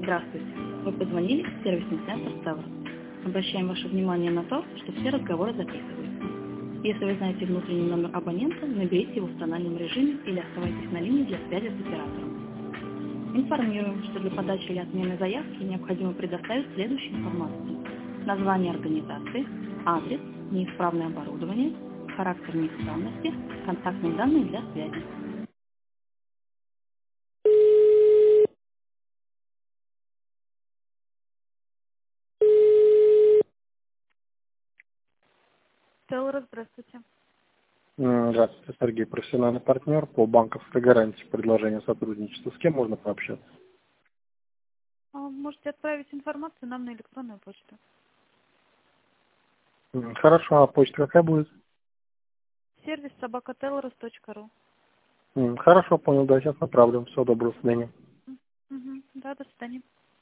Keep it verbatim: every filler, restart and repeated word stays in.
Здравствуйте. Вы позвонили в сервисный центр Ставр. Обращаем ваше внимание на то, что все разговоры записываются. Если вы знаете внутренний номер абонента, наберите его в тональном режиме или оставайтесь на линии для связи с оператором. Информируем, что для подачи или отмены заявки необходимо предоставить следующую информацию: название организации, адрес, неисправное оборудование, характер неисправности, контактные данные для связи. Телра, здравствуйте. М, Здравствуйте, Сергей, профессиональный партнер по банковской гарантии предложения сотрудничества. С кем можно пообщаться? А, Можете отправить информацию нам на электронную почту. М, Хорошо, а почта какая будет? Сервис собака телрос точка ру. М, Хорошо, понял, да, сейчас направлю. Всего доброго, до свидания. Мгм. Да, до свидания.